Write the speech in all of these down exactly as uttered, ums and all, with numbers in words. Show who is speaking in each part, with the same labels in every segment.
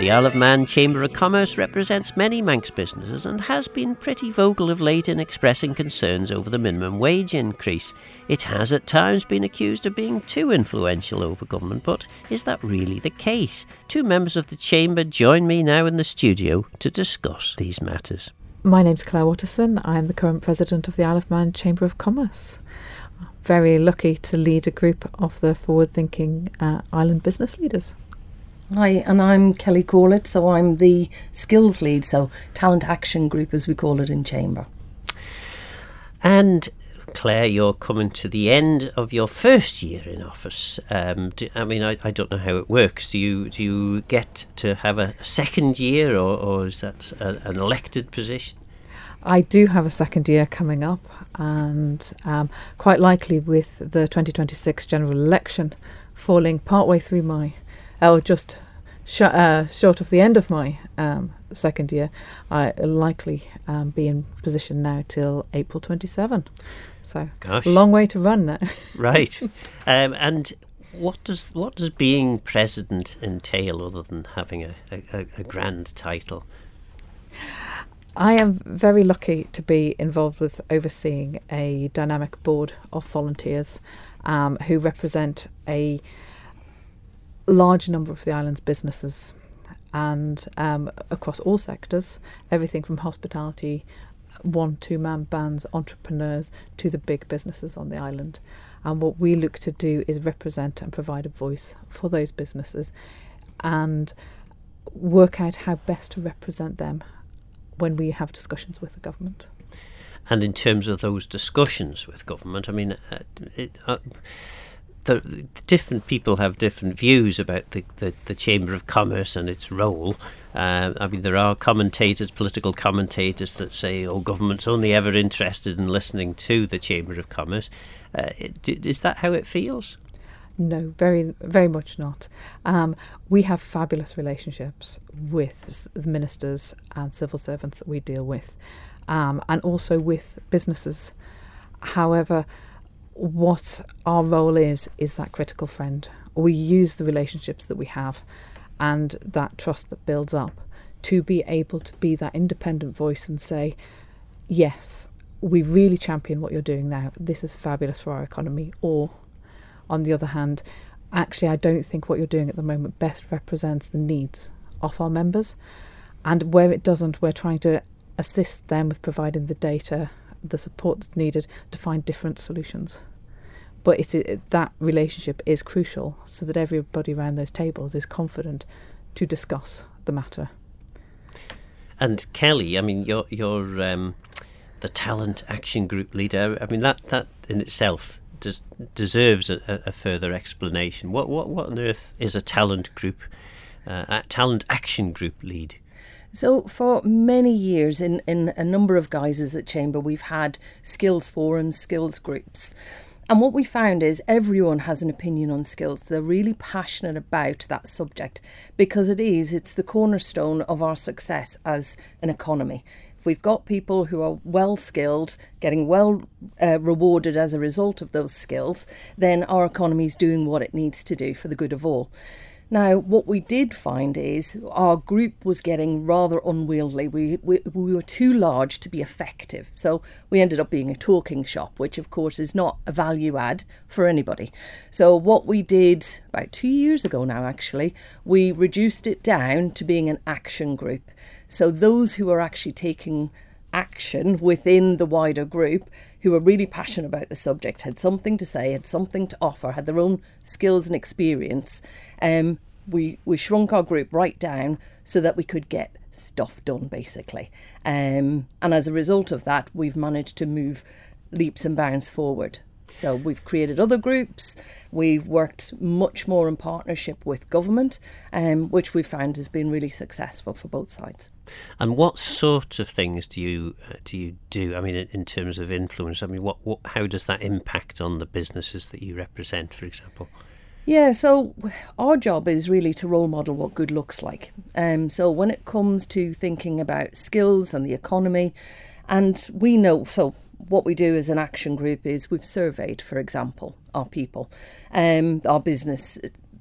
Speaker 1: The Isle of Man Chamber of Commerce represents many Manx businesses and has been pretty vocal of late in expressing concerns over the minimum wage increase. It has at times been accused of being too influential over government, but is that really the case? Two members of the Chamber join me now in the studio to discuss these matters.
Speaker 2: My name's Claire Watterson. I'm the current president of the Isle of Man Chamber of Commerce. Very lucky to lead a group of the forward-thinking uh, island business leaders.
Speaker 3: Hi, and I'm Kelly Corlett, so I'm the skills lead, so Talent Action Group as we call it in Chamber.
Speaker 1: And Claire, you're coming to the end of your first year in office. Um, do, I mean, I, I don't know how it works. Do you do you get to have a second year, or, or is that a, an elected position?
Speaker 2: I do have a second year coming up, and um, quite likely with the twenty twenty-six general election falling partway through my, or just sh- uh, short of the end of my um, second year, I'll likely um, be in position now till April twenty-seventh. So,
Speaker 1: Gosh.
Speaker 2: A long way to run now.
Speaker 1: Right. Um, and what does what does being president entail other than having a, a, a grand title?
Speaker 2: I am very lucky to be involved with overseeing a dynamic board of volunteers um, who represent a large number of the island's businesses and um, across all sectors, everything from hospitality, one, two-man bands, entrepreneurs, to the big businesses on the island. And what we look to do is represent and provide a voice for those businesses and work out how best to represent them when we have discussions with the government.
Speaker 1: And in terms of those discussions with government, I mean, uh, it, uh, the, the different people have different views about the, the, the Chamber of Commerce and its role. Uh, I mean, there are commentators, political commentators that say, oh, government's only ever interested in listening to the Chamber of Commerce. Uh, it, is that how it feels?
Speaker 2: No, very, very much not. Um, we have fabulous relationships with the ministers and civil servants that we deal with, um, and also with businesses. However, what our role is, is that critical friend. We use the relationships that we have and that trust that builds up to be able to be that independent voice and say, yes, we really champion what you're doing now. This is fabulous for our economy. Or, on the other hand, actually, I don't think what you're doing at the moment best represents the needs of our members. And where it doesn't, we're trying to assist them with providing the data, the support that's needed to find different solutions. But it, it, that relationship is crucial so that everybody around those tables is confident to discuss the matter.
Speaker 1: And Kelly, I mean, you're, you're um, the Talent Action Group leader. I mean, that, that in itself Des- deserves a, a further explanation. What what what on earth is a talent group, uh, a talent action group lead?
Speaker 3: So for many years in, in a number of guises at Chamber, we've had skills forums, skills groups. And what we found is everyone has an opinion on skills. They're really passionate about that subject because it is, it's the cornerstone of our success as an economy. If we've got people who are well skilled, getting well uh, rewarded as a result of those skills, then our economy is doing what it needs to do for the good of all. Now, what we did find is our group was getting rather unwieldy. We, we we were too large to be effective. So we ended up being a talking shop, which of course is not a value add for anybody. So what we did about two years ago now, actually, we reduced it down to being an action group. So those who are actually taking action within the wider group, who were really passionate about the subject, had something to say, had something to offer, had their own skills and experience, um, we, we shrunk our group right down so that we could get stuff done, basically. Um, and as a result of that, we've managed to move leaps and bounds forward. So we've created other groups, we've worked much more in partnership with government, um, which we found has been really successful for both sides.
Speaker 1: And what sort of things do you uh, do you do? I mean, in, in terms of influence, I mean, what, what how does that impact on the businesses that you represent, for example?
Speaker 3: Yeah, so our job is really to role model what good looks like. Um, so when it comes to thinking about skills and the economy, and we know, so what we do as an action group is we've surveyed, for example, our people, um, our business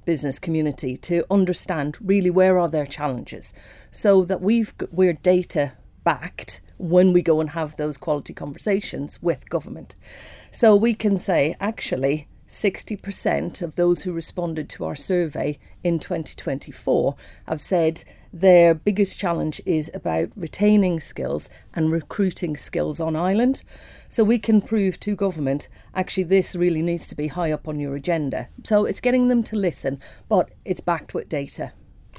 Speaker 3: business community to understand really where are their challenges, so that we've we're data backed when we go and have those quality conversations with government. So we can say, actually, sixty percent of those who responded to our survey in twenty twenty-four have said their biggest challenge is about retaining skills and recruiting skills on island. So we can prove to government, actually, this really needs to be high up on your agenda. So it's getting them to listen, but it's backed with data.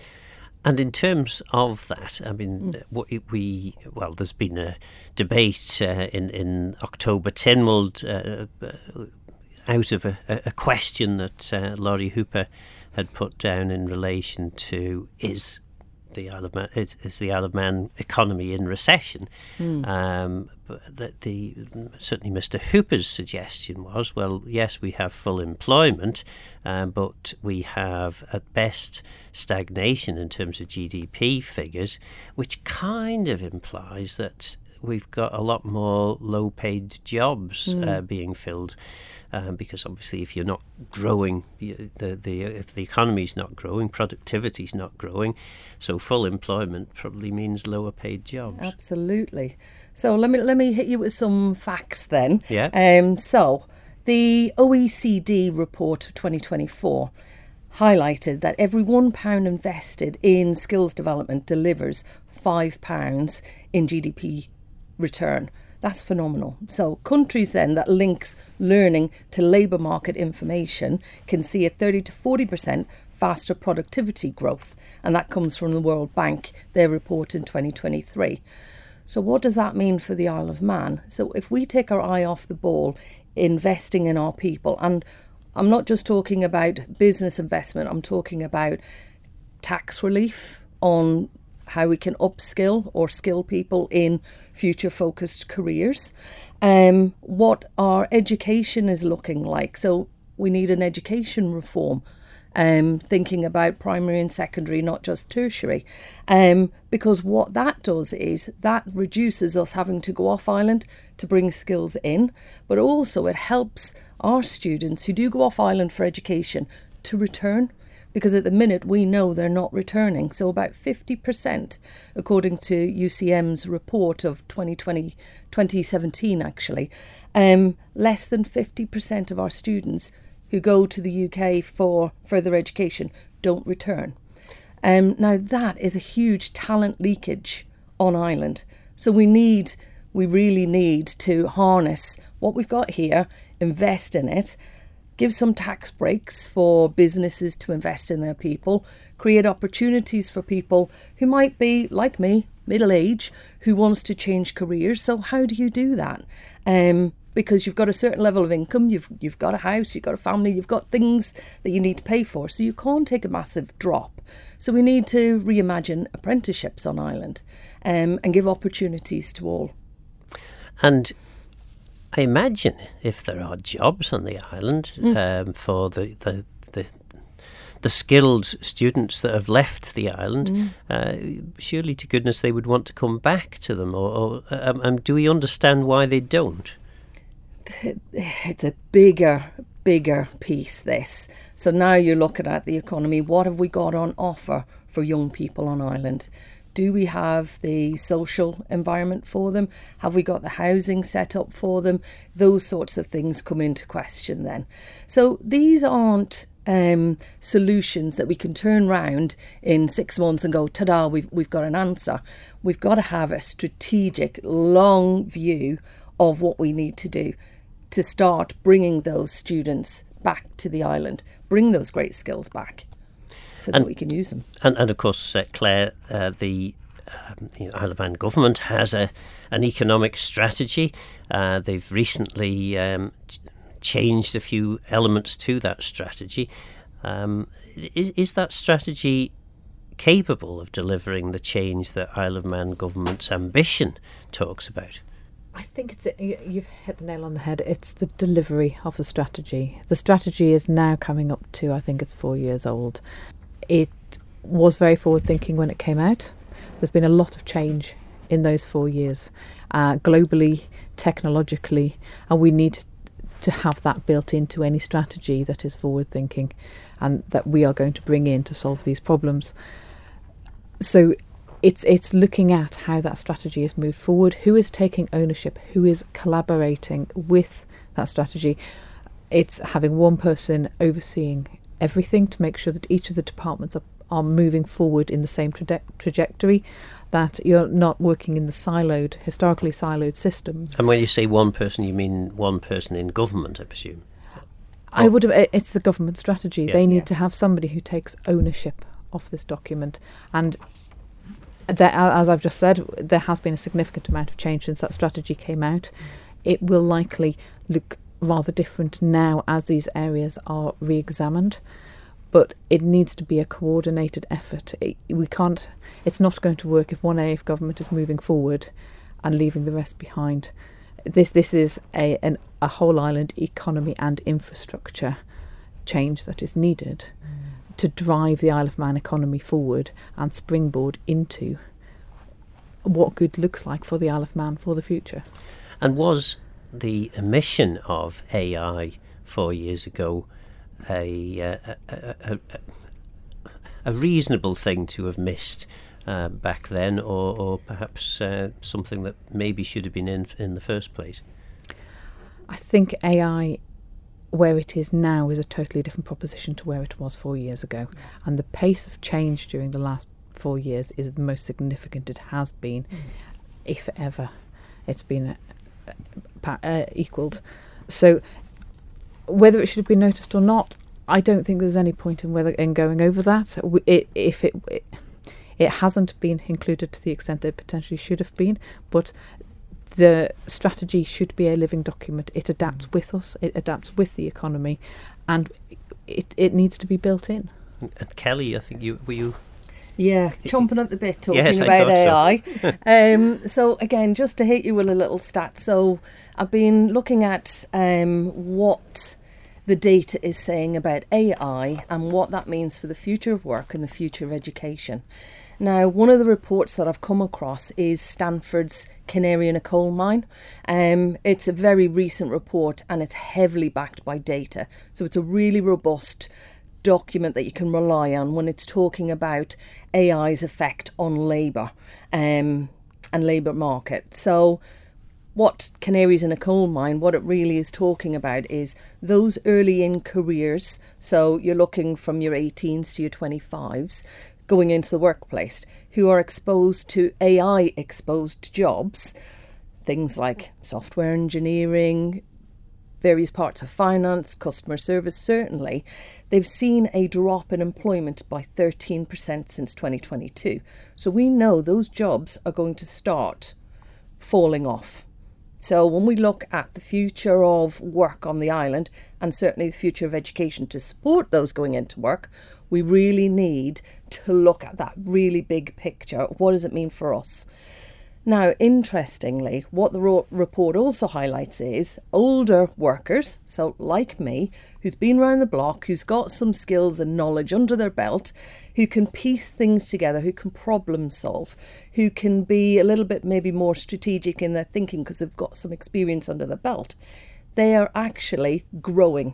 Speaker 1: And in terms of that, I mean, mm. what we, well, there's been a debate uh, in, in October Tynwald uh, uh, out of a, a question that uh, Laurie Hooper had put down in relation to is the Isle of Man, is, is the Isle of Man economy in recession. Mm. Um, but the, the certainly Mister Hooper's suggestion was, well, yes, we have full employment, um, but we have at best stagnation in terms of G D P figures, which kind of implies that we've got a lot more low-paid jobs mm. uh, being filled. Um, because obviously, if you're not growing, the the if the economy's not growing, productivity's not growing, so full employment probably means lower paid jobs.
Speaker 3: Absolutely. So let me let me hit you with some facts then.
Speaker 1: Yeah.
Speaker 3: Um. So the O E C D report of twenty twenty-four highlighted that every one pound invested in skills development delivers five pounds in G D P return. That's phenomenal. So countries then that links learning to labour market information can see a thirty to forty percent faster productivity growth. And that comes from the World Bank, their report in twenty twenty-three. So what does that mean for the Isle of Man? So if we take our eye off the ball, investing in our people, and I'm not just talking about business investment, I'm talking about tax relief on how we can upskill or skill people in future-focused careers, um, what our education is looking like. So we need an education reform, um, thinking about primary and secondary, not just tertiary, um, because what that does is that reduces us having to go off island to bring skills in, but also it helps our students who do go off island for education to return. Because at the minute we know they're not returning. So about fifty percent, according to U C M's report of twenty twenty, twenty seventeen actually, um, less than fifty percent of our students who go to the U K for further education don't return. Um, now that is a huge talent leakage on island. So we need, we really need to harness what we've got here, invest in it, give some tax breaks for businesses to invest in their people, create opportunities for people who might be, like me, middle age, who wants to change careers. So how do you do that? Um, because you've got a certain level of income, you've you've got a house, you've got a family, you've got things that you need to pay for. So you can't take a massive drop. So we need to reimagine apprenticeships on island um, and give opportunities to all.
Speaker 1: And I imagine if there are jobs on the island mm. um, for the, the the the skilled students that have left the island, mm. uh, surely to goodness they would want to come back to them. Or, or um, um, do we understand why they don't?
Speaker 3: It's a bigger, bigger piece, this. So now you're looking at the economy. What have we got on offer for young people on island? Do we have the social environment for them? Have we got the housing set up for them? Those sorts of things come into question then. So these aren't um, solutions that we can turn round in six months and go, ta-da, we've, we've got an answer. We've got to have a strategic, long view of what we need to do to start bringing those students back to the island, bring those great skills back, so that and, we can use them.
Speaker 1: And, and of course, uh, Claire, uh, the um, you know, Isle of Man government has a an economic strategy. Uh, they've recently um, ch- changed a few elements to that strategy. Um, is, is that strategy capable of delivering the change that Isle of Man government's ambition talks about?
Speaker 2: I think it's you've hit the nail on the head. It's the delivery of the strategy. The strategy is now coming up to, I think it's four years old. It was very forward thinking when it came out. There's been a lot of change in those four years, uh, globally, technologically, and we need to have that built into any strategy that is forward thinking and that we are going to bring in to solve these problems. So it's it's looking at how that strategy is moved forward, who is taking ownership, who is collaborating with that strategy. It's having one person overseeing everything to make sure that each of the departments are, are moving forward in the same traje- trajectory, that you're not working in the siloed, historically siloed systems.
Speaker 1: And when you say one person, you mean one person in government, I presume?
Speaker 2: I would have, it's the government strategy.
Speaker 1: Yeah.
Speaker 2: They need
Speaker 3: Yeah.
Speaker 2: to have somebody who takes ownership of this document. And there, as I've just said, there has been a significant amount of change since that strategy came out. It will likely look rather different now as these areas are re-examined, but it needs to be a coordinated effort. It, we can't, it's not going to work if one area of government is moving forward and leaving the rest behind. This this is a an, a whole island economy and infrastructure change that is needed mm. to drive the Isle of Man economy forward and springboard into what good looks like for the Isle of Man for the future.
Speaker 1: And was the emission of A I four years ago a a, a, a, a reasonable thing to have missed uh, back then, or, or perhaps uh, something that maybe should have been in in the first place?
Speaker 2: I think A I, where it is now, is a totally different proposition to where it was four years ago. And the pace of change during the last four years is the most significant it has been, mm. if ever it's been uh, uh, equalled. So whether it should have been noticed or not, I don't think there's any point in whether in going over that. It, if it, it it hasn't been included to the extent that it potentially should have been, but the strategy should be a living document. It adapts mm. with us, it adapts with the economy, and it, it needs to be built in.
Speaker 1: And Kelly, I think you were you.
Speaker 3: Yeah, chomping at the bit talking
Speaker 1: Yes, I
Speaker 3: about
Speaker 1: thought
Speaker 3: A I.
Speaker 1: so.
Speaker 3: um, so again, just to hit you with a little stat. So I've been looking at um, what the data is saying about A I and what that means for the future of work and the future of education. Now, one of the reports that I've come across is Stanford's Canary in a Coal Mine. Um, it's a very recent report and it's heavily backed by data. So it's a really robust document that you can rely on when it's talking about A I's effect on labour um, and labour market. So what Canaries in a Coal Mine, what it really is talking about is those early in careers, so you're looking from your eighteens to your twenty-fives, going into the workplace, who are exposed to A I exposed jobs, things like software engineering, various parts of finance, customer service, certainly, they've seen a drop in employment by thirteen percent since twenty twenty-two. So we know those jobs are going to start falling off. So when we look at the future of work on the island, and certainly the future of education to support those going into work, we really need to look at that really big picture. What does it mean for us? Now, interestingly, what the ro- report also highlights is older workers, so like me, who's been around the block, who's got some skills and knowledge under their belt, who can piece things together, who can problem solve, who can be a little bit maybe more strategic in their thinking because they've got some experience under their belt. They are actually growing.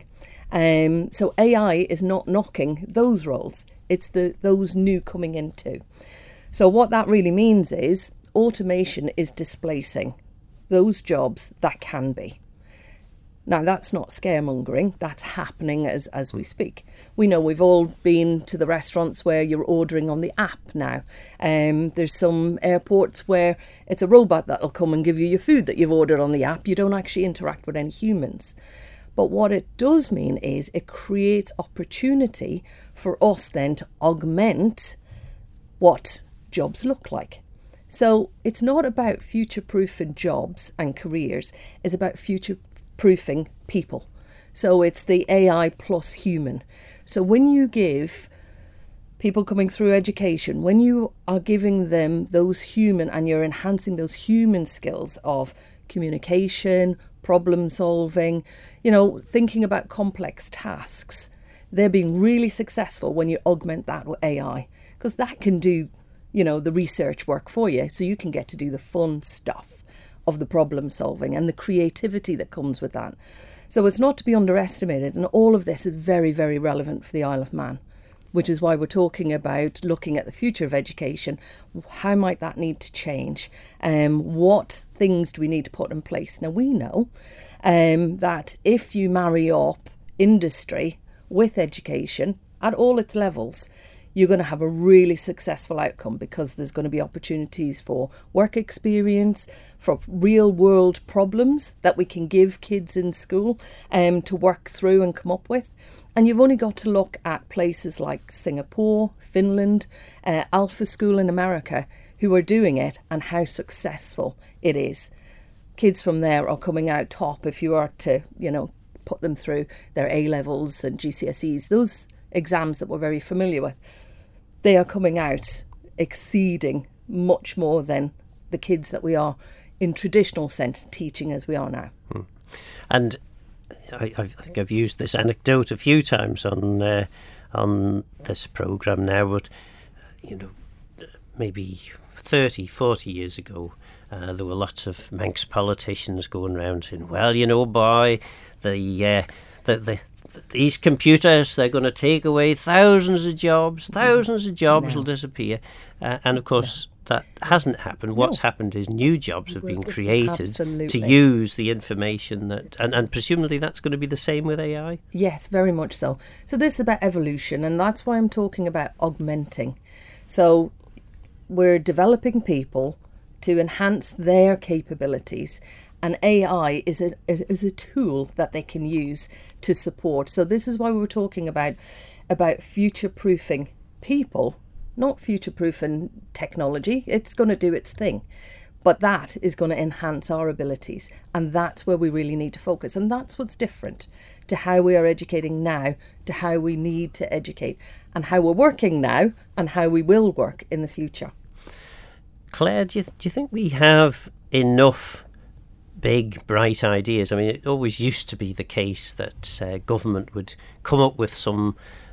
Speaker 3: Um, so A I is not knocking those roles. It's the those new coming into. So what that really means is automation is displacing those jobs that can be. Now, that's not scaremongering. That's happening as, as we speak. We know we've all been to the restaurants where you're ordering on the app now. Um, there's some airports where it's a robot that'll come and give you your food that you've ordered on the app. You don't actually interact with any humans. But what it does mean is it creates opportunity for us then to augment what jobs look like. So it's not about future-proofing jobs and careers, it's about future-proofing people. So it's the A I plus human. So when you give people coming through education, when you are giving them those human and you're enhancing those human skills of communication, problem solving, you know, thinking about complex tasks, they're being really successful when you augment that with A I, because that can do, you know, the research work for you, so you can get to do the fun stuff of the problem solving and the creativity that comes with that. So it's not to be underestimated, and all of this is very, very relevant for the Isle of Man, which is why we're talking about looking at the future of education. How might that need to change? Um, what things do we need to put in place? Now, we know um, that if you marry up industry with education at all its levels, you're going to have a really successful outcome, because there's going to be opportunities for work experience, for real world problems that we can give kids in school um, to work through and come up with. And you've only got to look at places like Singapore, Finland, uh, Alpha School in America, who are doing it and how successful it is. Kids from there are coming out top if you are to, you know, put them through their A-levels and G C S Es, those exams that we're very familiar with. They are coming out exceeding much more than the kids that we are in traditional sense teaching as we are now.
Speaker 1: Hmm. And I, I think I've used this anecdote a few times on uh, on this programme now, but you know, maybe thirty, forty years ago, uh, there were lots of Manx politicians going around saying, well, you know, boy, the uh, the the these computers, they're going to take away thousands of jobs, thousands of jobs no. will disappear. Uh, and of course, no. that hasn't happened. What's no. happened is new jobs have been created Absolutely. to use the information that, and, and presumably that's going to be the same with A I?
Speaker 3: Yes, very much so. So this is about evolution, and that's why I'm talking about augmenting. So we're developing people to enhance their capabilities, and A I is a, is a tool that they can use to support. So this is why we were talking about, about future-proofing people, not future-proofing technology. It's going to do its thing. But that is going to enhance our abilities. And that's where we really need to focus. And that's what's different to how we are educating now, to how we need to educate, and how we're working now, and how we will work in the future.
Speaker 1: Claire, do you, do you think we have enough big, bright ideas? I mean, it always used to be the case that uh, government would come up with some,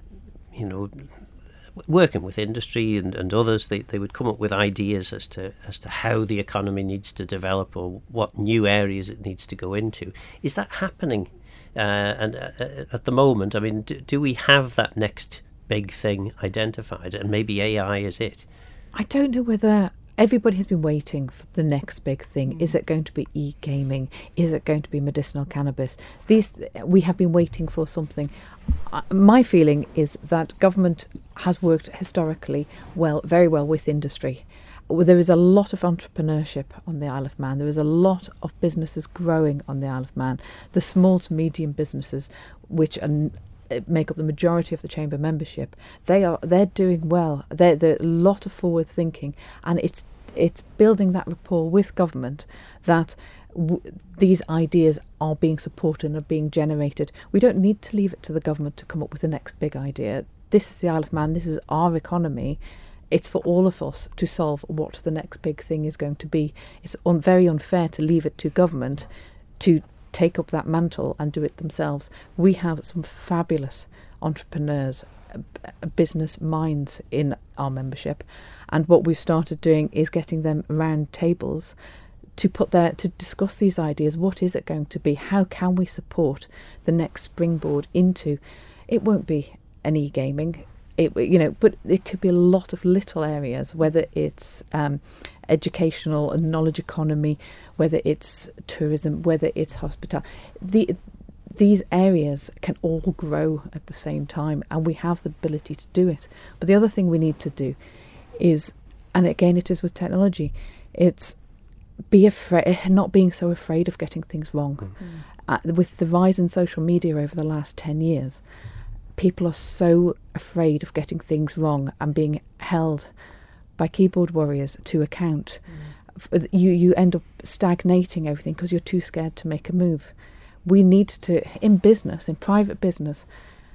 Speaker 1: you know, working with industry and, and others, they, they would come up with ideas as to as to how the economy needs to develop or what new areas it needs to go into. Is that happening? Uh, and uh, at the moment, I mean, do, do we have that next big thing identified? And maybe A I is it?
Speaker 2: I don't know whether... Everybody has been waiting for the next big thing. Is it going to be e-gaming? Is it going to be medicinal cannabis? These we have been waiting for something. Uh, my feeling is that government has worked historically well, very well with industry. There is a lot of entrepreneurship on the Isle of Man. There is a lot of businesses growing on the Isle of Man. The small to medium businesses, which are make up the majority of the chamber membership, they are they're doing well. They're, they're a lot of forward thinking, and it's it's building that rapport with government that w- these ideas are being supported and are being generated. We don't need to leave it to the government to come up with the next big idea. This is the Isle of Man. This is our economy. It's for all of us to solve what the next big thing is going to be. It's un- very unfair to leave it to government to take up that mantle and do it themselves. We have some fabulous entrepreneurs, uh, business minds in our membership, and what we've started doing is getting them around tables to put their to discuss these ideas. What is it going to be? How can we support the next springboard into? It won't be an e-gaming. It, you know, but it could be a lot of little areas, whether it's um, educational and knowledge economy, whether it's tourism, whether it's hospitality. The, these areas can all grow at the same time, and we have the ability to do it. But the other thing we need to do is, and again it is with technology, it's be afraid, not being so afraid of getting things wrong. Mm. Uh, with the rise in social media over the last ten years, people are so afraid of getting things wrong and being held by keyboard warriors to account. Mm. You you end up stagnating everything because you're too scared to make a move. We need to, in business, in private business,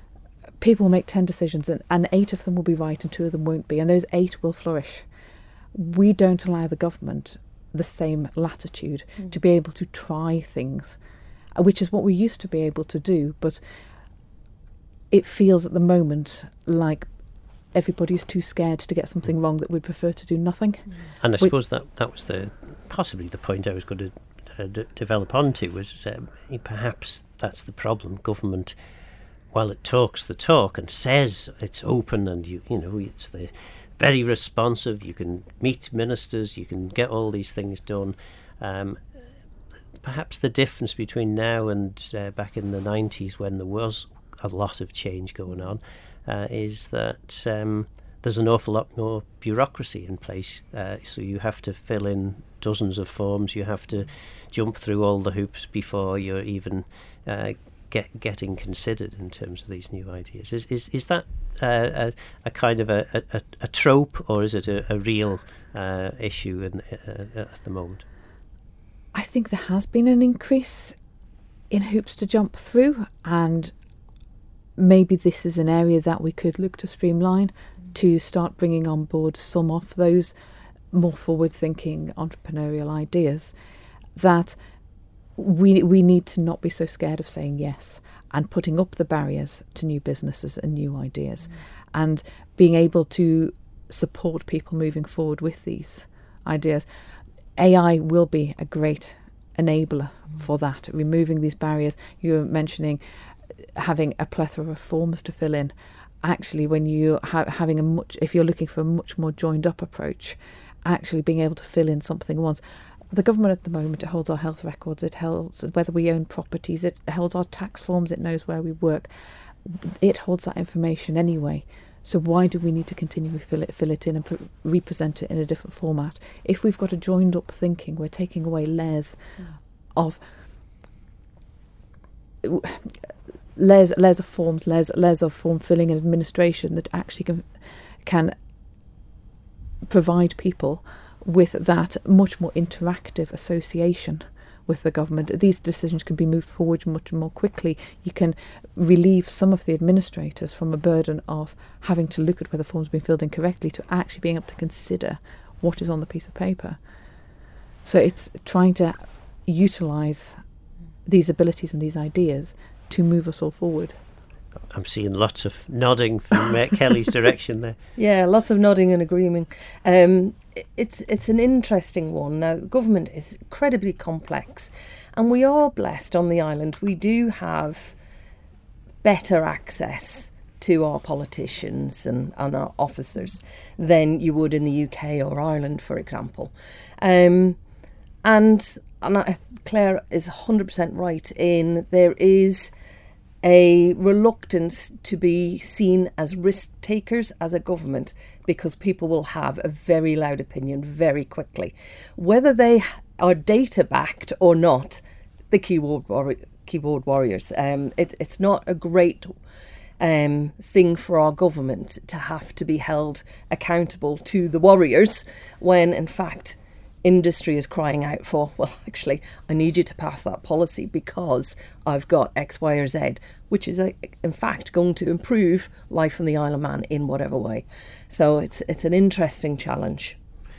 Speaker 2: people make ten decisions and, and eight of them will be right and two of them won't be, and those eight will flourish. We don't allow the government the same latitude mm. to be able to try things, which is what we used to be able to do, but it feels at the moment like everybody's too scared to get something wrong that we'd prefer to do nothing.
Speaker 1: And I
Speaker 2: we,
Speaker 1: suppose that, that was the possibly the point I was going to uh, d- develop onto was um, perhaps that's the problem. Government, while it talks the talk and says it's open and you you know it's the very responsive, you can meet ministers, you can get all these things done. Um, perhaps the difference between now and uh, back in the nineties, when there was a lot of change going on, uh, is that um, there's an awful lot more bureaucracy in place. Uh, so you have to fill in dozens of forms, you have to jump through all the hoops before you're even uh, get, getting considered in terms of these new ideas. Is is, is that uh, a, a kind of a, a, a trope, or is it a, a real uh, issue in, uh, at the moment?
Speaker 2: I think there has been an increase in hoops to jump through, and maybe this is an area that we could look to streamline, to start bringing on board some of those more forward-thinking entrepreneurial ideas, that we we need to not be so scared of saying yes and putting up the barriers to new businesses and new ideas, mm. and being able to support people moving forward with these ideas. A I will be a great enabler mm. for that, removing these barriers. You were mentioning having a plethora of forms to fill in. Actually, when you ha- having a much, if you're looking for a much more joined up approach, actually being able to fill in something once. The government at the moment, it holds our health records, it holds whether we own properties, it holds our tax forms, it knows where we work. It holds that information anyway. So why do we need to continually fill it, fill it in and pre- represent it in a different format? If we've got a joined up thinking, we're taking away layers mm. of layers, layers of forms, layers, layers of form filling and administration that actually can can provide people with that much more interactive association with the government. These decisions can be moved forward much more quickly. You can relieve some of the administrators from a burden of having to look at whether forms have been filled in correctly, to actually being able to consider what is on the piece of paper. So it's trying to utilise these abilities and these ideas to move us all forward.
Speaker 1: I'm seeing lots of nodding from uh, Kelly's direction there.
Speaker 3: Yeah, lots of nodding and agreeing. Um, it's it's an interesting one. Now, government is incredibly complex, and we are blessed on the island. We do have better access to our politicians and, and our officers than you would in the U K or Ireland, for example. Um, and and I, Claire is one hundred percent right in there is a reluctance to be seen as risk takers as a government, because people will have a very loud opinion very quickly. Whether they are data backed or not, the keyboard war- keyboard warriors, um, it, it's not a great um, thing for our government to have to be held accountable to the warriors, when in fact industry is crying out for, well, actually, I need you to pass that policy because I've got X, Y or Z, which is, in fact, going to improve life on the Isle of Man in whatever way. So it's it's an interesting challenge.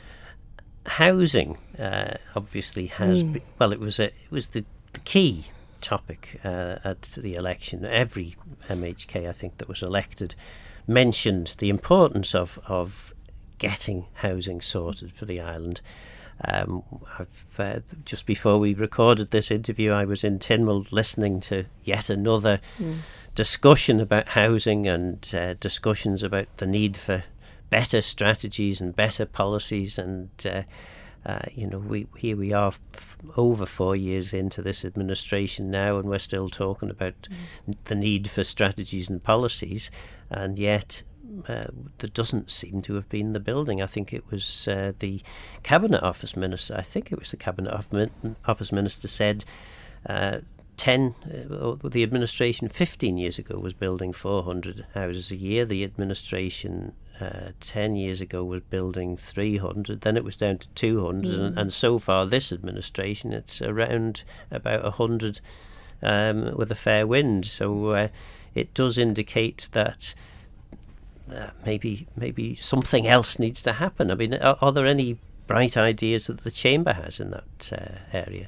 Speaker 1: Housing, uh, obviously, has mm. been, well, it was a, it was the, the key topic uh, at the election. Every M H K, I think, that was elected mentioned the importance of of getting housing sorted for the island. Um, I've, uh, just before we recorded this interview, I was in Tynwald listening to yet another mm. discussion about housing and uh, discussions about the need for better strategies and better policies. And, uh, uh, you know, we here we are f- over four years into this administration now, and we're still talking about mm. the need for strategies and policies. And yet Uh, there doesn't seem to have been the building. I think it was uh, the Cabinet Office Minister, I think it was the Cabinet Office Minister said uh, ten, uh, the administration fifteen years ago was building four hundred houses a year. The administration uh, ten years ago was building three hundred. Then it was down to two hundred. Mm. And, and so far this administration, it's around about one hundred um, with a fair wind. So uh, it does indicate that Uh, maybe maybe something else needs to happen. I mean, are, are there any bright ideas that the Chamber has in that uh, area?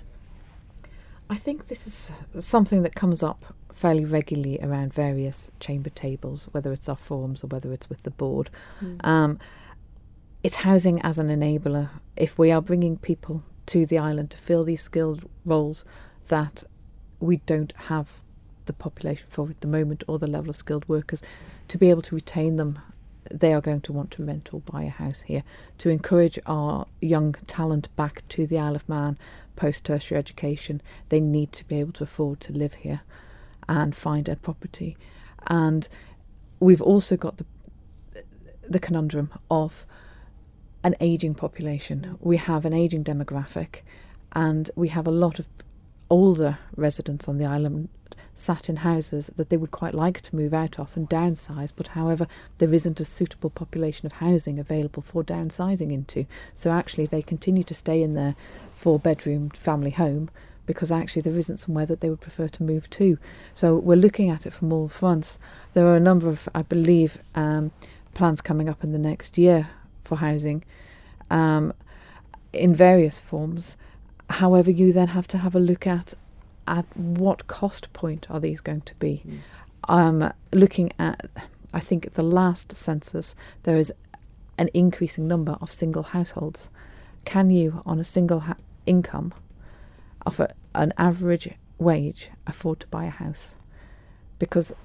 Speaker 2: I think this is something that comes up fairly regularly around various Chamber tables, whether it's our forums or whether it's with the board. Mm. Um, it's housing as an enabler. If we are bringing people to the island to fill these skilled roles that we don't have the population for at the moment, or the level of skilled workers. To be able to retain them, they are going to want to rent or buy a house here. To encourage our young talent back to the Isle of Man post-tertiary education, they need to be able to afford to live here and find a property. And we've also got the the conundrum of an ageing population. We have an ageing demographic, and we have a lot of older residents on the island sat in houses that they would quite like to move out of and downsize, but however there isn't a suitable population of housing available for downsizing into. So actually they continue to stay in their four bedroom family home because actually there isn't somewhere that they would prefer to move to. So we're looking at it from all fronts. There are a number of, I believe, um, plans coming up in the next year for housing um, in various forms. However, you then have to have a look at at what cost point are these going to be. Mm. Um, looking at, I think at the last census, there is an increasing number of single households. Can you, on a single ha- income of a, an average wage, afford to buy a house? Because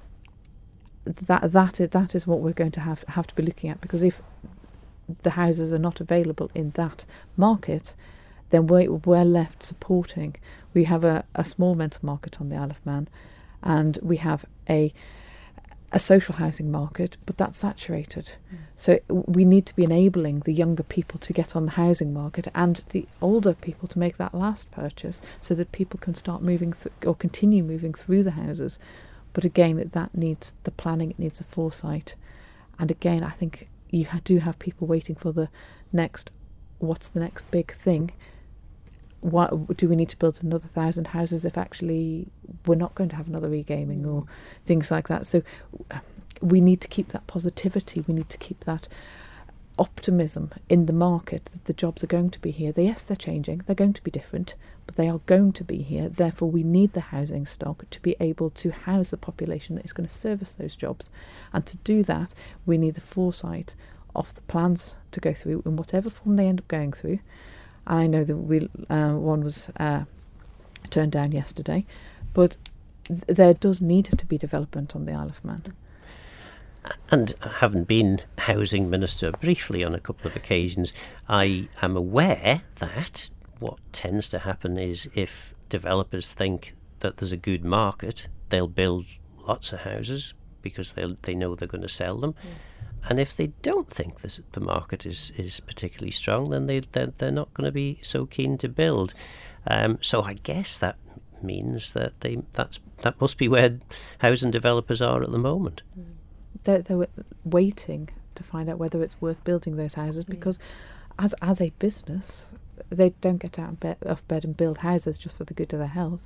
Speaker 2: that that is, that is what we're going to have have to be looking at. Because if the houses are not available in that market, then we're, we're left supporting. We have a, a small rental market on the Isle of Man, and we have a a social housing market, but that's saturated. Mm. So we need to be enabling the younger people to get on the housing market and the older people to make that last purchase, so that people can start moving th- or continue moving through the houses. But again, that needs the planning, it needs the foresight. And again, I think you ha- do have people waiting for the next, what's the next big thing? What, do we need to build another thousand houses if actually we're not going to have another e-gaming or things like that? So we need to keep that positivity. We need to keep that optimism in the market that the jobs are going to be here. They, yes, they're changing. They're going to be different, but they are going to be here. Therefore, we need the housing stock to be able to house the population that is going to service those jobs. And to do that, we need the foresight of the plans to go through in whatever form they end up going through. I know that we uh, one was uh, turned down yesterday, but th- there does need to be development on the Isle of Man.
Speaker 1: And having been housing minister briefly on a couple of occasions, I am aware that what tends to happen is if developers think that there's a good market, they'll build lots of houses because they they know they're going to sell them. Yeah. And if they don't think this, the market is, is particularly strong, then they they're, they're not going to be so keen to build. Um, so I guess that means that they that's that must be where housing developers are at the moment.
Speaker 2: They're, they're waiting to find out whether it's worth building those houses, because as as a business, they don't get out of bed, off bed and build houses just for the good of their health.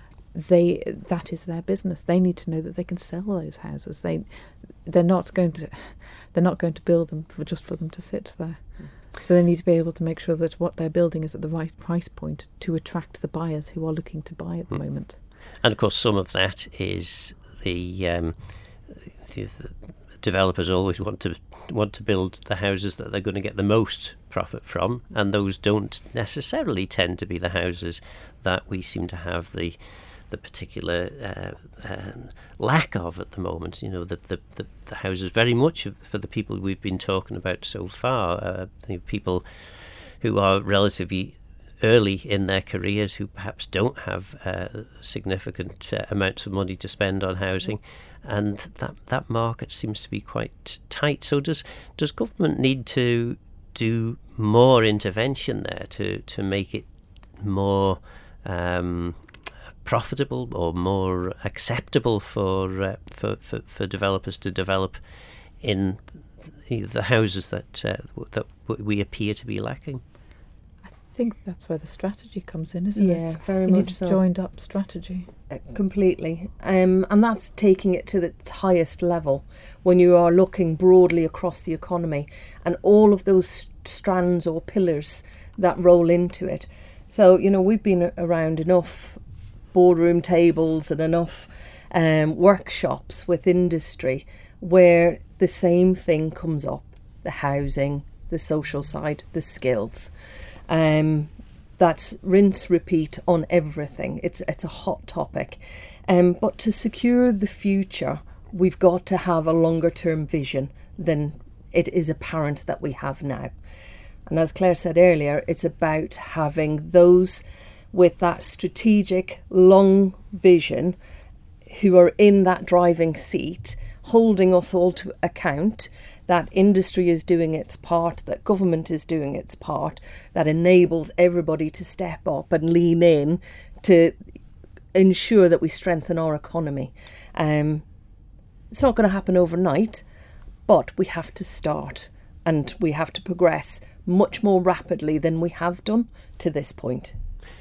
Speaker 2: They that is their business. They need to know that they can sell those houses. They they're not going to they're not going to build them for just for them to sit there. Mm. So they need to be able to make sure that what they're building is at the right price point to attract the buyers who are looking to buy at the mm. moment.
Speaker 1: And of course, some of that is the, um, the, the developers always want to want to build the houses that they're going to get the most profit from, and those don't necessarily tend to be the houses that we seem to have the the particular uh, uh, lack of at the moment. You know, the, the, the, the houses very much for the people we've been talking about so far, uh, the people who are relatively early in their careers, who perhaps don't have uh, significant uh, amounts of money to spend on housing, and that, that market seems to be quite tight. So does does government need to do more intervention there to, to make it more um, profitable or more acceptable for, uh, for for for developers to develop in the houses that uh, that we appear to be lacking?
Speaker 2: I think that's where the strategy comes in, isn't
Speaker 3: yeah,
Speaker 2: it?
Speaker 3: Yeah, very
Speaker 2: you
Speaker 3: much
Speaker 2: need
Speaker 3: so.
Speaker 2: Joined up strategy.
Speaker 3: Uh, completely. Um, and that's taking it to its highest level when you are looking broadly across the economy and all of those st- strands or pillars that roll into it. So, you know, we've been around enough boardroom tables and enough um, workshops with industry where the same thing comes up: the housing, the social side, the skills. Um, that's rinse, repeat on everything. It's it's a hot topic. Um, but to secure the future, we've got to have a longer term vision than it is apparent that we have now. And as Claire said earlier, it's about having those with that strategic long vision who are in that driving seat, holding us all to account, that industry is doing its part, that government is doing its part, that enables everybody to step up and lean in to ensure that we strengthen our economy. Um, it's not going to happen overnight, but we have to start, and we have to progress much more rapidly than we have done to this point.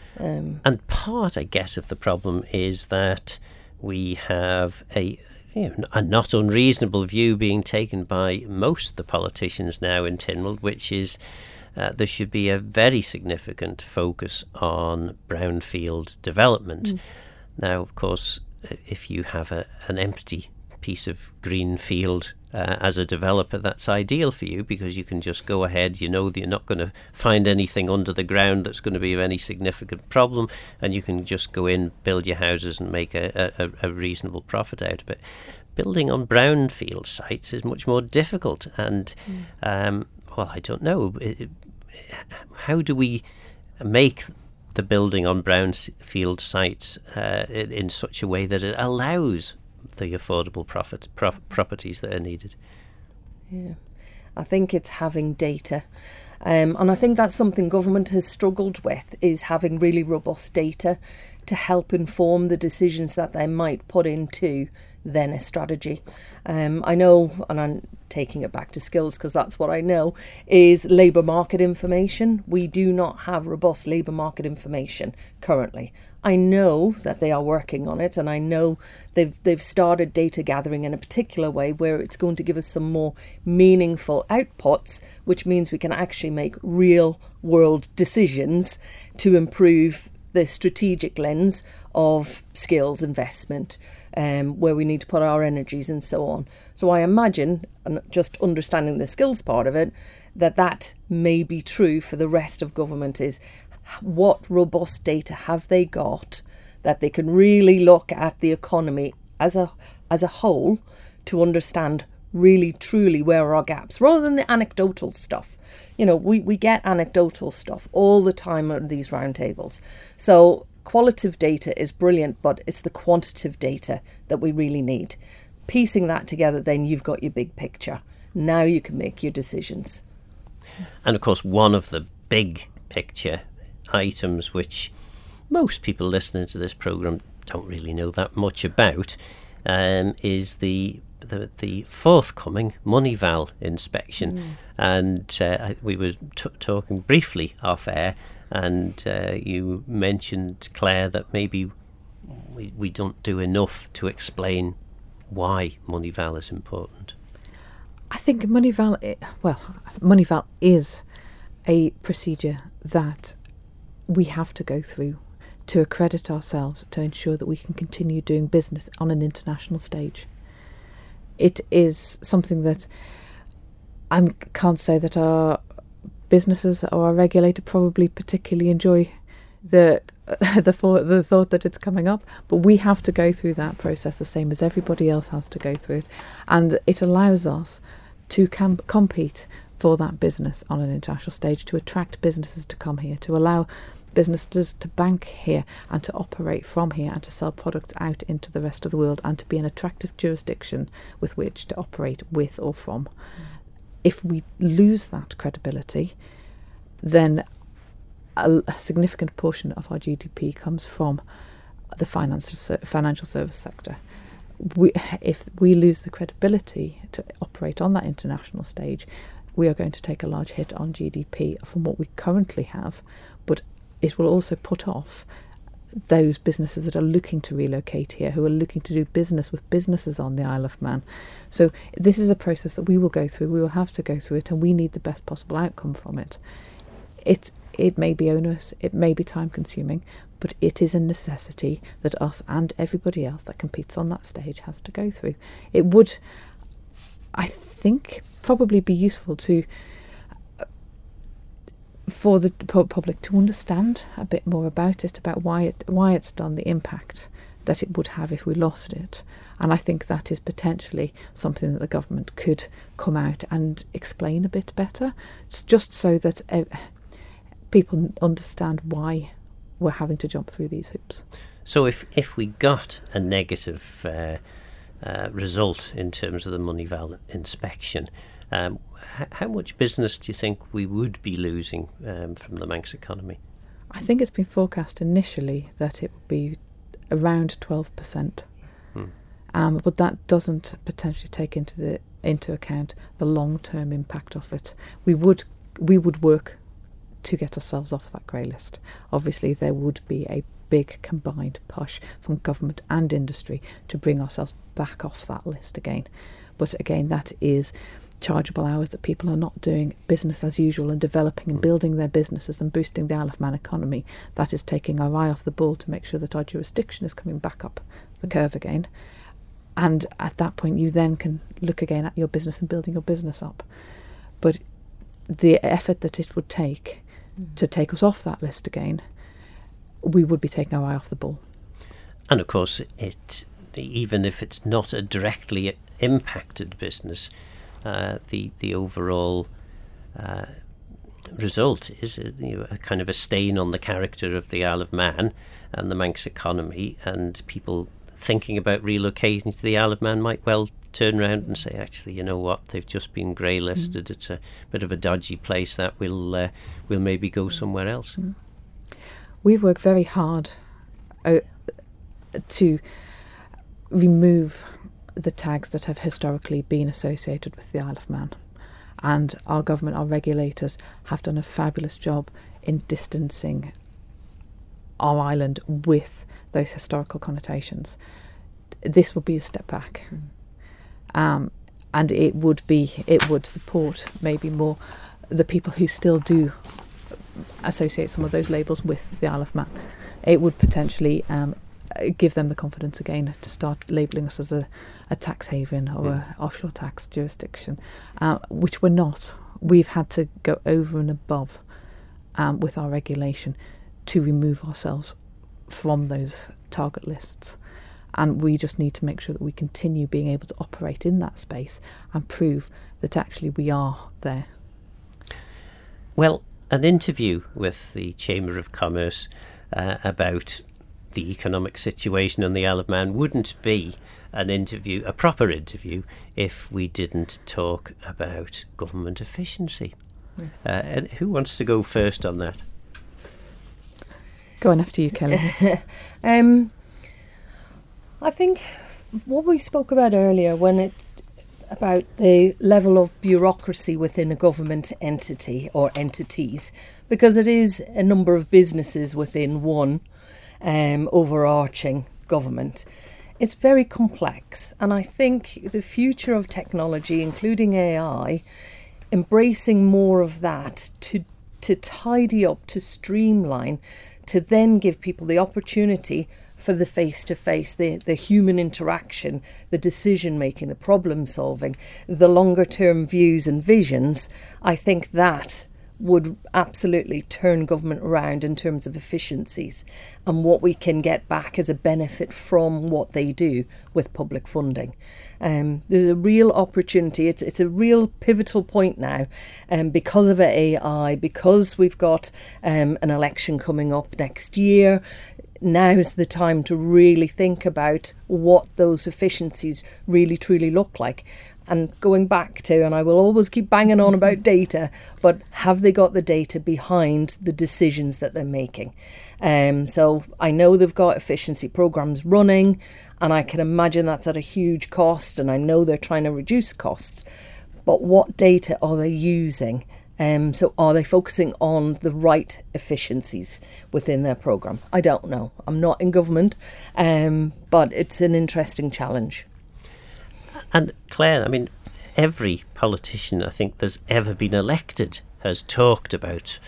Speaker 3: Um,
Speaker 1: and part, I guess, of the problem is that we have a, you know, a not unreasonable view being taken by most of the politicians now in Tynwald, which is uh, there should be a very significant focus on brownfield development. Mm. Now, of course, if you have a, an empty piece of green field uh, as a developer, that's ideal for you, because you can just go ahead, you know that you're not going to find anything under the ground that's going to be of any significant problem, and you can just go in, build your houses and make a, a, a reasonable profit out of it. Building on brownfield sites is much more difficult, and mm. um, well, I don't know, it, it, how do we make the building on brownfield sites uh, in, in such a way that it allows the affordable profit pro- properties that are needed?
Speaker 3: Yeah, I think it's having data, um, and I think that's something government has struggled with, is having really robust data to help inform the decisions that they might put into then a strategy. Um, I know, and I'm taking it back to skills because that's what I know, is labour market information. We do not have robust labour market information currently. I know that they are working on it, and I know they've they've started data gathering in a particular way where it's going to give us some more meaningful outputs, which means we can actually make real world decisions to improve the strategic lens of skills investment, um, where we need to put our energies and so on. So I imagine, and just understanding the skills part of it, that that may be true for the rest of government, is what robust data have they got that they can really look at the economy as a as a whole to understand really truly where are our gaps, rather than the anecdotal stuff. You know, we, we get anecdotal stuff all the time at these roundtables. So qualitative data is brilliant, but it's the quantitative data that we really need. Piecing that together, then you've got your big picture. Now you can make your decisions.
Speaker 1: And of course, one of the big picture items which most people listening to this programme don't really know that much about um, is the The, the forthcoming Moneyval inspection. Mm. And uh, we were t- talking briefly off air, and uh, you mentioned, Claire, that maybe we, we don't do enough to explain why Moneyval is important.
Speaker 2: I think Moneyval, well, Moneyval is a procedure that we have to go through to accredit ourselves, to ensure that we can continue doing business on an international stage. It is something that I can't say that our businesses or our regulator probably particularly enjoy the the, thought, the thought that it's coming up, but we have to go through that process the same as everybody else has to go through it, and it allows us to camp- compete for that business on an international stage, to attract businesses to come here, to allow businesses to bank here and to operate from here and to sell products out into the rest of the world, and to be an attractive jurisdiction with which to operate with or from. Mm. If we lose that credibility, then a, a significant portion of our G D P comes from the financial financial service sector. We, if we lose the credibility to operate on that international stage, we are going to take a large hit on G D P from what we currently have, but it will also put off those businesses that are looking to relocate here, who are looking to do business with businesses on the Isle of Man. So this is a process that we will go through. We will have to go through it, and we need the best possible outcome from it. It it may be onerous, it may be time consuming, but it is a necessity that us and everybody else that competes on that stage has to go through. It would, I think, probably be useful to for the pu- public to understand a bit more about it, about why it why it's done, the impact that it would have if we lost it. And I think that is potentially something that the government could come out and explain a bit better, it's just so that uh, people understand why we're having to jump through these hoops.
Speaker 1: So if, if we got a negative uh, uh, result in terms of the Moneyval inspection, um, h- how much business do you think we would be losing um, from the Manx economy?
Speaker 2: I think it's been forecast initially that it would be around twelve percent. Hmm. Um, but that doesn't potentially take into the into account the long-term impact of it. We would we would work to get ourselves off that grey list. Obviously, there would be a big combined push from government and industry to bring ourselves back off that list again. But again, that is chargeable hours that people are not doing business as usual and developing and building their businesses and boosting the Isle of Man economy. That is taking our eye off the ball to make sure that our jurisdiction is coming back up the curve again. And at that point, you then can look again at your business and building your business up. But the effort that it would take mm. to take us off that list again, we would be taking our eye off the ball.
Speaker 1: And of course, it even if it's not a directly impacted business, uh, the the overall uh, result is a, you know, a kind of a stain on the character of the Isle of Man and the Manx economy, and people thinking about relocating to the Isle of Man might well turn around and say, actually, you know what, they've just been grey listed. Mm. It's a bit of a dodgy place, that we'll uh, we'll maybe go somewhere else. Mm.
Speaker 2: We've worked very hard uh, to remove the tags that have historically been associated with the Isle of Man. And our government, our regulators, have done a fabulous job in distancing our island with those historical connotations. This would be a step back. Mm. Um, and it would be, it would support maybe more the people who still do associate some of those labels with the Isle of Man. It would potentially um, give them the confidence again to start labelling us as a, a tax haven or mm. an offshore tax jurisdiction, uh, which we're not. We've had to go over and above um, with our regulation to remove ourselves from those target lists. And we just need to make sure that we continue being able to operate in that space and prove that actually we are there.
Speaker 1: Well, an interview with the Chamber of Commerce uh, about the economic situation on the Isle of Man wouldn't be an interview, a proper interview, if we didn't talk about government efficiency. Mm. Uh, and who wants to go first on that?
Speaker 2: Go on, after you, Kelly.
Speaker 3: um, I think what we spoke about earlier, when it about the level of bureaucracy within a government entity or entities, because it is a number of businesses within one um, overarching government. It's very complex, and I think the future of technology, including A I, embracing more of that to to tidy up, to streamline, to then give people the opportunity for the face-to-face, the, the human interaction, the decision-making, the problem-solving, the longer-term views and visions. I think that would absolutely turn government around in terms of efficiencies and what we can get back as a benefit from what they do with public funding. Um, there's a real opportunity. It's it's a real pivotal point now, um, because of A I, because we've got um, an election coming up next year. Now's the time to really think about what those efficiencies really truly look like. And going back to, and I will always keep banging on about data, but have they got the data behind the decisions that they're making? Um, so I know they've got efficiency programs running, and I can imagine that's at a huge cost, and I know they're trying to reduce costs. But what data are they using? Um, so are they focusing on the right efficiencies within their programme? I don't know. I'm not in government, um, but it's an interesting challenge.
Speaker 1: And Claire, I mean, every politician I think that's ever been elected has talked about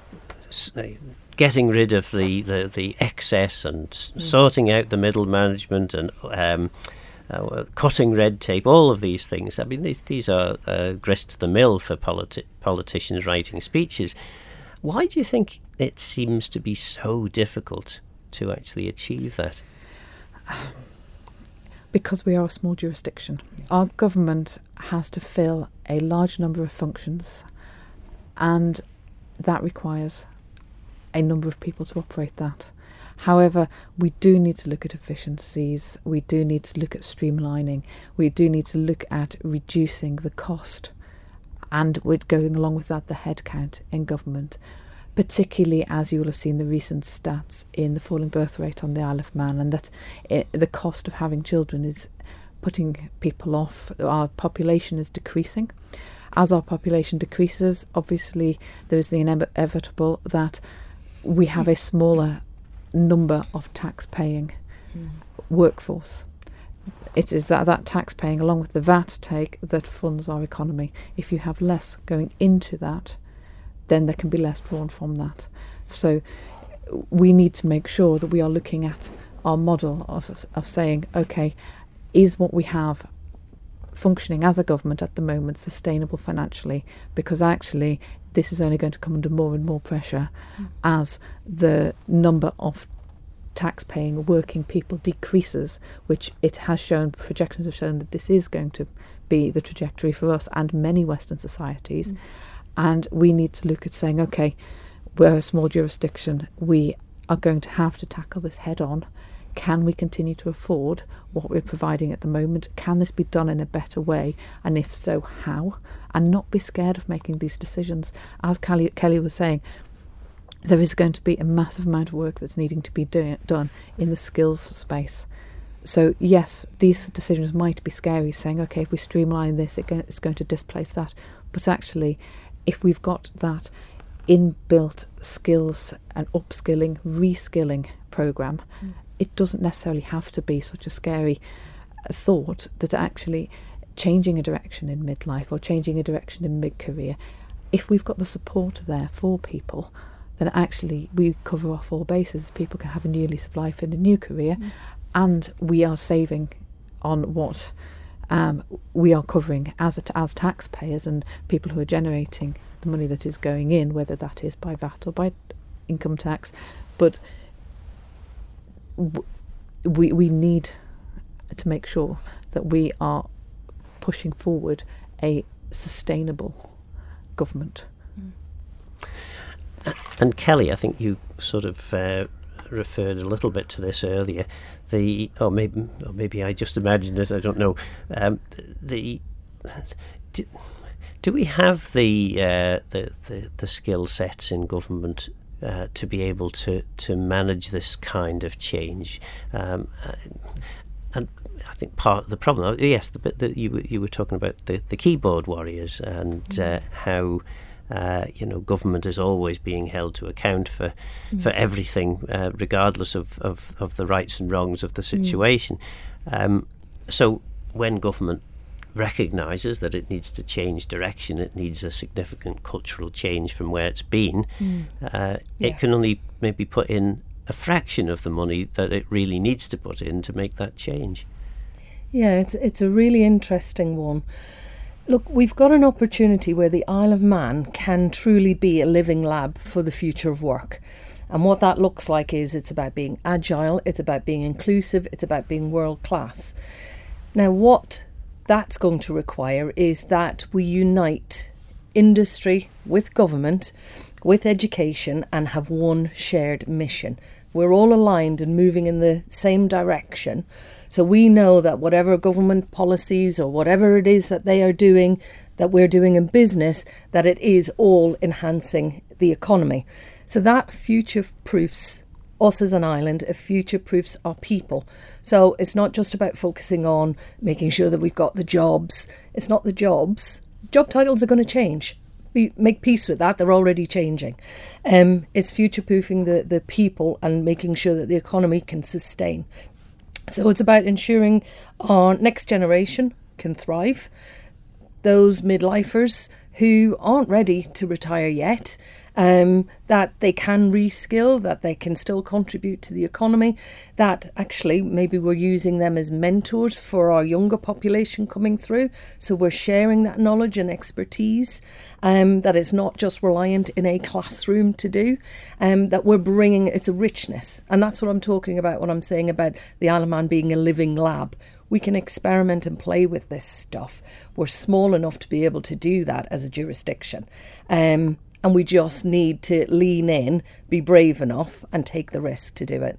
Speaker 1: getting rid of the, the, the excess and mm. sorting out the middle management and um, uh, cutting red tape, all of these things. I mean, these, these are uh, grist to the mill for politi- politicians writing speeches. Why do you think it seems to be so difficult to actually achieve that?
Speaker 2: Because we are a small jurisdiction. Our government has to fill a large number of functions, and that requires a number of people to operate that. However, we do need to look at efficiencies, we do need to look at streamlining, we do need to look at reducing the cost, and we're going along with that the headcount in government, particularly as you will have seen the recent stats in the falling birth rate on the Isle of Man, and that it, the cost of having children is putting people off. Our population is decreasing. As our population decreases, obviously there is the inevitable that we have a smaller number of tax-paying mm. workforce. It is that, that tax-paying, along with the V A T take, that funds our economy. If you have less going into that, then there can be less drawn from that. So we need to make sure that we are looking at our model of, of saying, okay, is what we have functioning as a government at the moment sustainable financially? Because actually this is only going to come under more and more pressure mm. as the number of tax-paying working people decreases, which it has shown, projections have shown that this is going to be the trajectory for us and many Western societies. Mm. And we need to look at saying, okay, we're a small jurisdiction, we are going to have to tackle this head on. Can we continue to afford what we're providing at the moment? Can this be done in a better way? And if so, how? And not be scared of making these decisions. As Kelly, Kelly was saying, there is going to be a massive amount of work that's needing to be do- done in the skills space. So yes, these decisions might be scary, saying, okay, if we streamline this, it go- it's going to displace that. But actually, if we've got that inbuilt skills and upskilling, reskilling programme, mm. it doesn't necessarily have to be such a scary thought that actually changing a direction in midlife or changing a direction in mid-career, if we've got the support there for people, then actually we cover off all bases. People can have a new lease of life in a new career, mm. and we are saving on what um, we are covering as a, as taxpayers and people who are generating the money that is going in, whether that is by V A T or by income tax. But w- we we need to make sure that we are pushing forward a sustainable government.
Speaker 1: And Kelly, I think you sort of uh, referred a little bit to this earlier. The or maybe or maybe I just imagined it. I don't know. Um, the do, do we have the, uh, the the the skill sets in government uh, to be able to to manage this kind of change? Um, and I think part of the problem, yes, the bit that you you were talking about, the, the keyboard warriors and uh, how. Uh, you know, government is always being held to account for mm. for everything, uh, regardless of, of, of the rights and wrongs of the situation. Mm. Um, so when government recognises that it needs to change direction, it needs a significant cultural change from where it's been, mm. uh, yeah. it can only maybe put in a fraction of the money that it really needs to put in to make that change.
Speaker 3: Yeah, it's it's a really interesting one. Look, we've got an opportunity where the Isle of Man can truly be a living lab for the future of work. And what that looks like is it's about being agile, it's about being inclusive, it's about being world class. Now, what that's going to require is that we unite industry with government, with education, and have one shared mission. We're all aligned and moving in the same direction. So we know that whatever government policies or whatever it is that they are doing, that we're doing in business, that it is all enhancing the economy. So that future-proofs us as an island, it future-proofs our people. So it's not just about focusing on making sure that we've got the jobs. It's not the jobs. Job titles are going to change. We make peace with that. They're already changing. Um, it's future-proofing the, the people and making sure that the economy can sustain. So it's about ensuring our next generation can thrive. Those midlifers who aren't ready to retire yet um, that they can reskill, that they can still contribute to the economy, that actually maybe we're using them as mentors for our younger population coming through. So we're sharing that knowledge and expertise, um, that it's not just reliant in a classroom to do, um, that we're bringing, it's a richness. And that's what I'm talking about when I'm saying about the Isle of Man being a living lab. We can experiment and play with this stuff. We're small enough to be able to do that as a jurisdiction. Um, and we just need to lean in, be brave enough and take the risk to do it.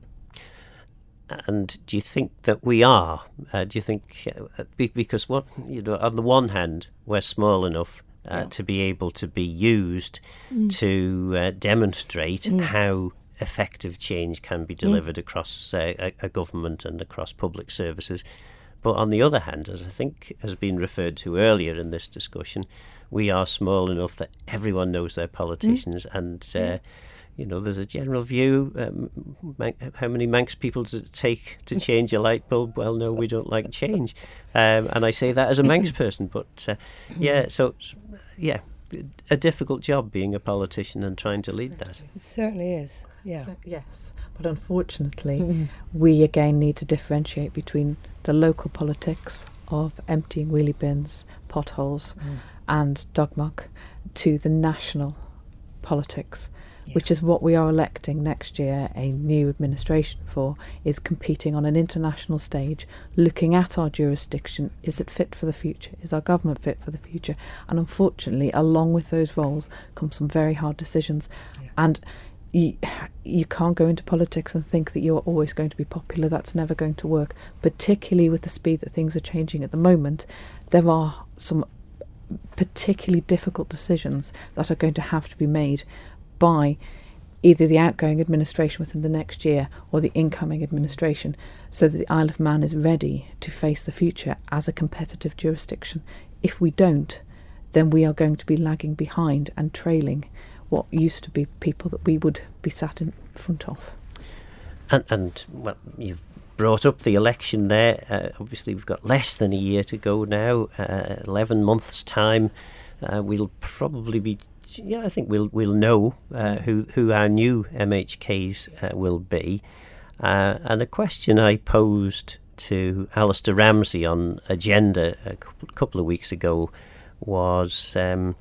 Speaker 1: And do you think that we are? Uh, do you think, uh, because what, you know, on the one hand, we're small enough uh, yeah. to be able to be used mm. to uh, demonstrate mm. how effective change can be delivered mm. across uh, a, a government and across public services. But on the other hand, as I think has been referred to earlier in this discussion, we are small enough that everyone knows their politicians, mm. and uh, yeah. you know, there's a general view. Um, how many Manx people does it take to change a light bulb? Well, no, we don't like change, um, and I say that as a Manx person. But uh, yeah, so yeah, a difficult job being a politician and trying to lead that.
Speaker 3: It certainly is. Yeah.
Speaker 2: So, yes, but unfortunately, mm. we again need to differentiate between the local politics of emptying wheelie bins, potholes, mm. and dog muck, to the national politics, yeah. which is what we are electing next year a new administration for, is competing on an international stage, looking at our jurisdiction. Is it fit for the future? Is our government fit for the future? And unfortunately, along with those roles come some very hard decisions. Yeah. And You, you can't go into politics and think that you're always going to be popular. That's never going to work, particularly with the speed that things are changing at the moment. There are some particularly difficult decisions that are going to have to be made by either the outgoing administration within the next year or the incoming administration, so that the Isle of Man is ready to face the future as a competitive jurisdiction. If we don't, then we are going to be lagging behind and trailing what used to be people that we would be sat in front of.
Speaker 1: And, and well, you've brought up the election there. Uh, obviously, we've got less than a year to go now, uh, eleven months' time. Uh, we'll probably be, yeah, I think we'll we'll know uh, who, who our new M H Ks uh, will be. Uh, and a question I posed to Alistair Ramsey on Agenda a couple of weeks ago was, Um,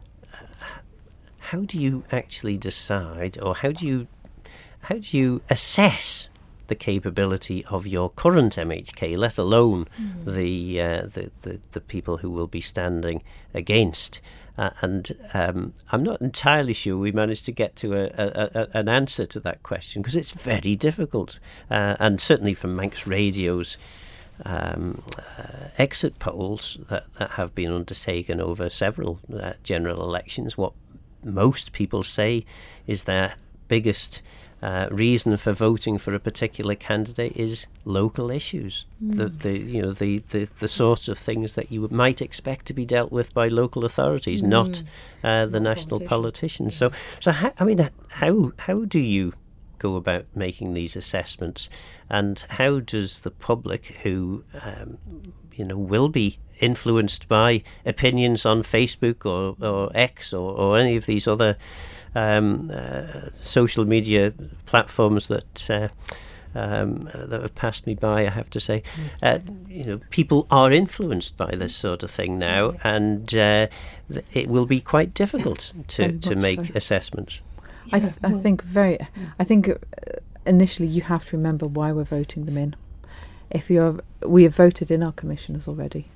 Speaker 1: how do you actually decide, or how do you how do you assess the capability of your current M H K, let alone mm. the, uh, the the the people who will be standing against? Uh, and um, I'm not entirely sure we managed to get to a, a, a, an answer to that question, because it's very difficult. Uh, and certainly from Manx Radio's um, uh, exit polls that, that have been undertaken over several uh, general elections, what most people say is their biggest uh, reason for voting for a particular candidate is local issues. Mm. The, the you know the, the, the sorts of things that you might expect to be dealt with by local authorities, mm. not uh, the not national politicians. Yeah. So so how, I mean, how how do you go about making these assessments, and how does the public, who um, you know will be influenced by opinions on Facebook or, or X or, or any of these other um, uh, social media platforms that uh, um, that have passed me by, I have to say, uh, you know, people are influenced by this sort of thing now, and uh, it will be quite difficult to, to make so. assessments.
Speaker 2: I, th- I think very. I think initially you have to remember why we're voting them in. If you're, we have voted in our commissioners already.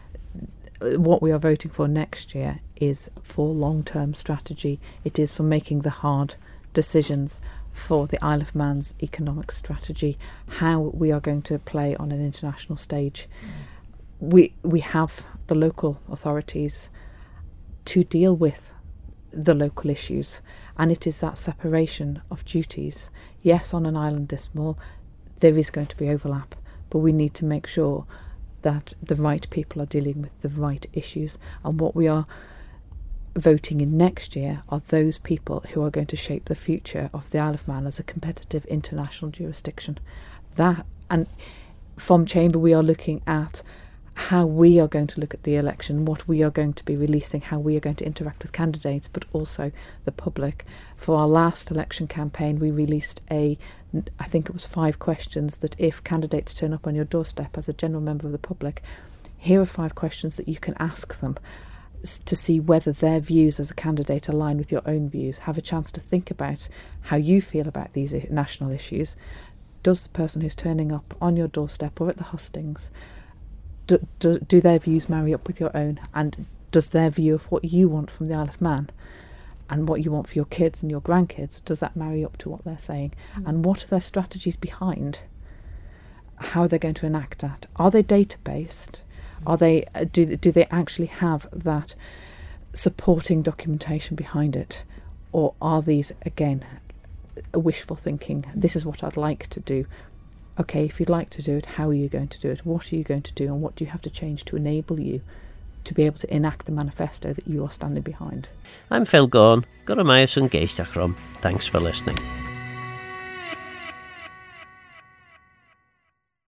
Speaker 2: What we are voting for next year is for long-term strategy. It is for making the hard decisions for the Isle of Man's economic strategy, how we are going to play on an international stage. Mm. We we have the local authorities to deal with the local issues, and it is that separation of duties. Yes, on an island this small, there is going to be overlap, but we need to make sure that the right people are dealing with the right issues, and what we are voting in next year are those people who are going to shape the future of the Isle of Man as a competitive international jurisdiction. That, and from Chamber we are looking at how we are going to look at the election, what we are going to be releasing, how we are going to interact with candidates, but also the public. For our last election campaign, we released a, I think it was five questions that if candidates turn up on your doorstep as a general member of the public, here are five questions that you can ask them to see whether their views as a candidate align with your own views. Have a chance to think about how you feel about these national issues. Does the person who's turning up on your doorstep or at the hustings, Do, do, do their views marry up with your own? And does their view of what you want from the Isle of Man and what you want for your kids and your grandkids, does that marry up to what they're saying? Mm. And what are their strategies behind how they're going to enact that? Are they data-based? Are they, do, do they actually have that supporting documentation behind it? Or are these, again, wishful thinking? This is what I'd like to do. Okay, if you'd like to do it, how are you going to do it? What are you going to do? And what do you have to change to enable you to be able to enact the manifesto that you are standing behind?
Speaker 1: I'm Phil Gaughan. Go to Myers and Geistachrom. Thanks for listening.